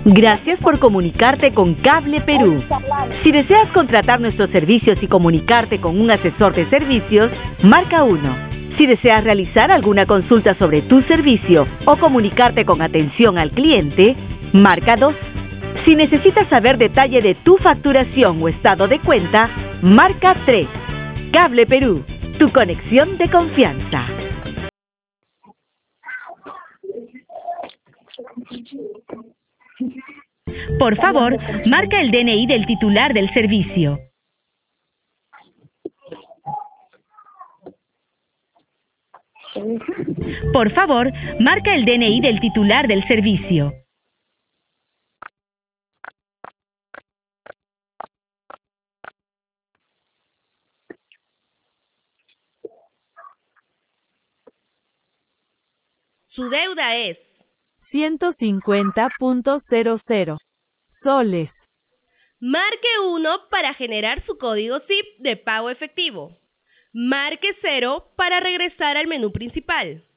Gracias por comunicarte con Cable Perú. Si deseas contratar nuestros servicios y comunicarte con un asesor de servicios, marca 1. Si deseas realizar alguna consulta sobre tu servicio o comunicarte con atención al cliente, marca 2. Si necesitas saber detalle de tu facturación o estado de cuenta, marca 3. Cable Perú, tu conexión de confianza. Por favor, marca el DNI del titular del servicio. Por favor, marca el DNI del titular del servicio. Su deuda es 150.00 soles. Marque 1 para generar su código SIP de pago efectivo. Marque 0 para regresar al menú principal.